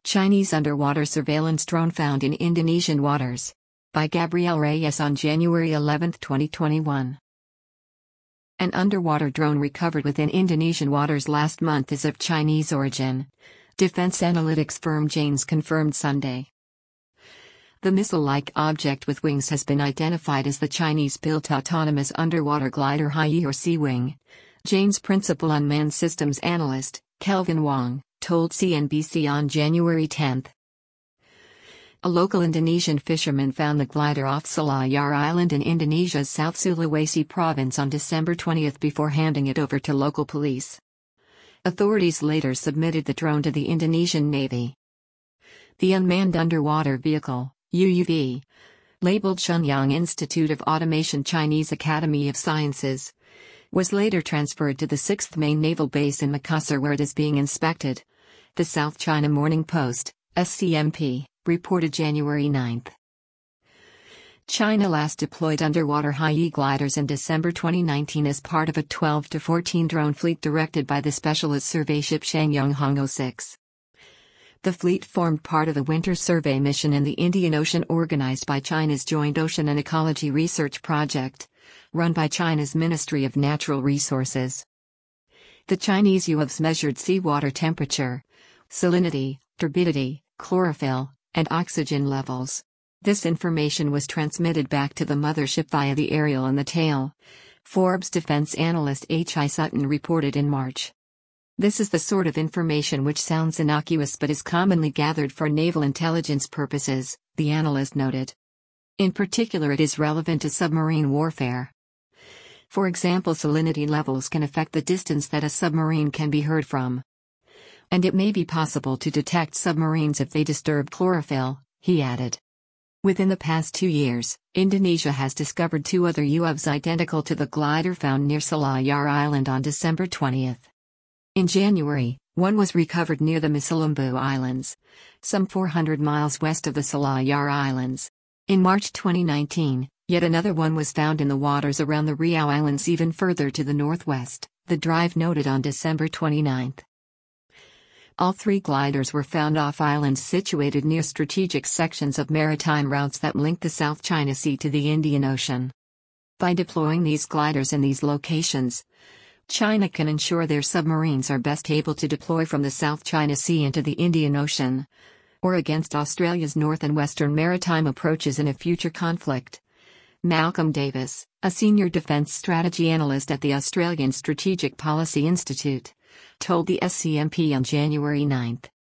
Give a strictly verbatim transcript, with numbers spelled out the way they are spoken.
Chinese underwater surveillance drone found in Indonesian waters. By Gabriel Reyes on January eleventh, twenty twenty-one. An underwater drone recovered within Indonesian waters last month is of Chinese origin. Defense analytics firm Janes confirmed Sunday. The missile-like object with wings has been identified as the Chinese-built autonomous underwater glider Hai or Sea Wing. Janes principal unmanned systems analyst, Kelvin Wong, told C N B C on January tenth. A local Indonesian fisherman found the glider off Selayar Island in Indonesia's South Sulawesi province on December twentieth before handing it over to local police. Authorities later submitted the drone to the Indonesian Navy. The unmanned underwater vehicle, U U V, labeled Shenyang Institute of Automation Chinese Academy of Sciences, was later transferred to the sixth Main Naval Base in Makassar where it is being inspected. The South China Morning Post, S C M P, reported January ninth. China last deployed underwater Hai gliders in December twenty nineteen as part of a twelve to fourteen drone fleet directed by the specialist survey ship Shenyang Hong oh six. The fleet formed part of a winter survey mission in the Indian Ocean organized by China's Joint Ocean and Ecology Research Project, run by China's Ministry of Natural Resources. The Chinese U A Vs measured seawater temperature, salinity, turbidity, chlorophyll, and oxygen levels. This information was transmitted back to the mothership via the aerial and the tail, Forbes defense analyst H I Sutton reported in March. This is the sort of information which sounds innocuous but is commonly gathered for naval intelligence purposes, the analyst noted. In particular, it is relevant to submarine warfare. For example, salinity levels can affect the distance that a submarine can be heard from. And it may be possible to detect submarines if they disturb chlorophyll, he added. Within the past two years, Indonesia has discovered two other U A Vs identical to the glider found near Selayar Island on December twentieth. In January, one was recovered near the Masalimbu Islands, some four hundred miles west of the Selayar Islands. In March twenty nineteen, yet another one was found in the waters around the Riau Islands even further to the northwest, the Drive noted on December twenty-ninth. All three gliders were found off islands situated near strategic sections of maritime routes that link the South China Sea to the Indian Ocean. By deploying these gliders in these locations, China can ensure their submarines are best able to deploy from the South China Sea into the Indian Ocean, or against Australia's north and western maritime approaches in a future conflict. Malcolm Davis, a senior defense strategy analyst at the Australian Strategic Policy Institute, told the S C M P on January ninth.